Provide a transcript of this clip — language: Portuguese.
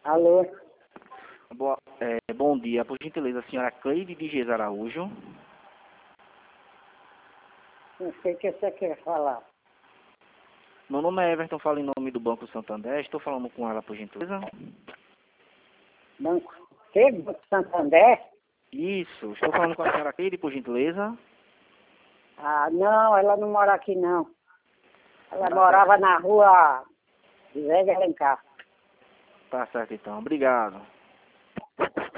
Alô? Bom dia, por gentileza, a senhora Cleide de Geis Araújo. Não sei o que você quer falar. Meu nome é Everton, falo em nome do Banco Santander. Estou falando com ela, por gentileza. Banco Santander? Isso, estou falando com a senhora Cleide, por gentileza. Ah, não, ela não mora aqui, não. Ela Tá morava na rua José de Alencar. Tá certo, então. Obrigado.